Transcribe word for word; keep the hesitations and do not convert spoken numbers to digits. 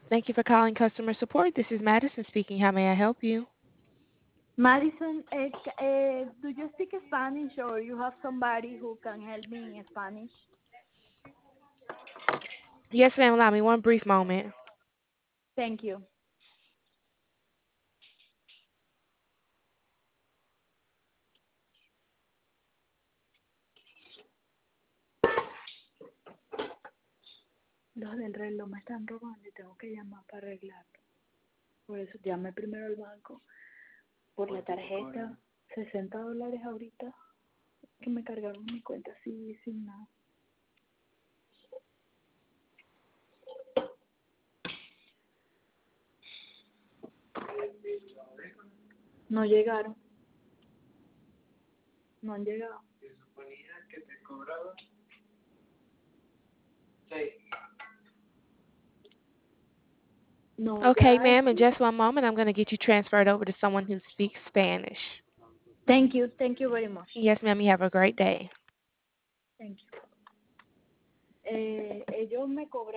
Thank you for calling customer support. This is Madison speaking. How may I help you? Madison, uh, uh, do you speak Spanish or you have somebody who can help me in Spanish? Yes, ma'am. Allow me one brief moment. Thank you. Los del reloj me están robando y tengo que llamar para arreglarlo. Por eso llamé primero al banco por la tarjeta, sesenta dólares ahorita, que me cargaron mi cuenta así sin nada. No llegaron, no han llegado. Se suponía que te cobraban seis. No, Okay, ya. ma'am. In just one moment, I'm going to get you transferred over to someone who speaks Spanish. Thank you, thank you very much. Yes, ma'am. You have a great day. Thank you. Eh, ellos me cobraron.